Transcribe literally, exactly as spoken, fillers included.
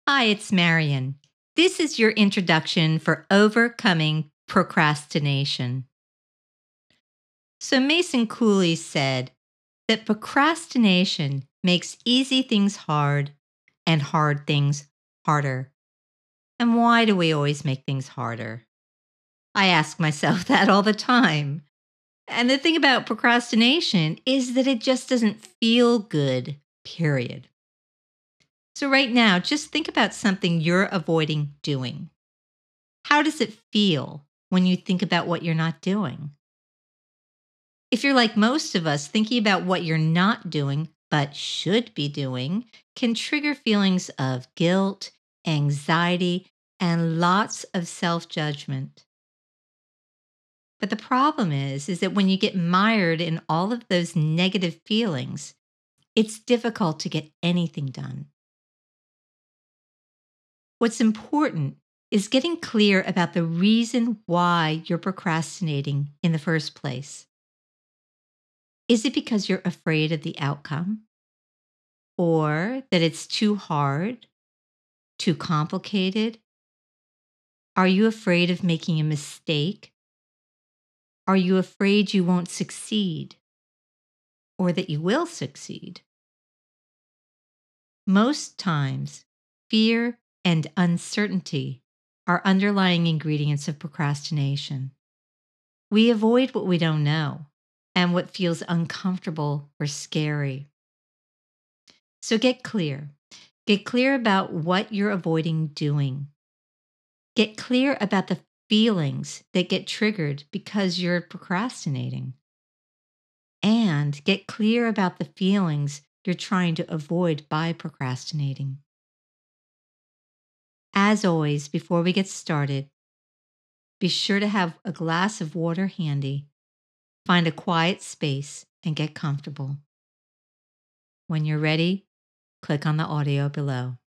Hi, it's Marion. This is your introduction for overcoming procrastination. So, Mason Cooley said that procrastination makes easy things hard and hard things harder. And why do we always make things harder? I ask myself that all the time. And the thing about procrastination is that it just doesn't feel good, period. So, right now, just think about something you're avoiding doing. How does it feel when you think about what you're not doing? If you're like most of us, thinking about what you're not doing but should be doing can trigger feelings of guilt, anxiety, and lots of self-judgment. But the problem is is that when you get mired in all of those negative feelings, it's difficult to get anything done. What's important is getting clear about the reason why you're procrastinating in the first place. Is it because you're afraid of the outcome? Or that it's too hard, too complicated? Are you afraid of making a mistake? Are you afraid you won't succeed or that you will succeed? Most times, fear and uncertainty are underlying ingredients of procrastination. We avoid what we don't know and what feels uncomfortable or scary. So get clear. Get clear about what you're avoiding doing. Get clear about the feelings that get triggered because you're procrastinating. And get clear about the feelings you're trying to avoid by procrastinating. As always, before we get started, be sure to have a glass of water handy. Find a quiet space and get comfortable. When you're ready, click on the audio below.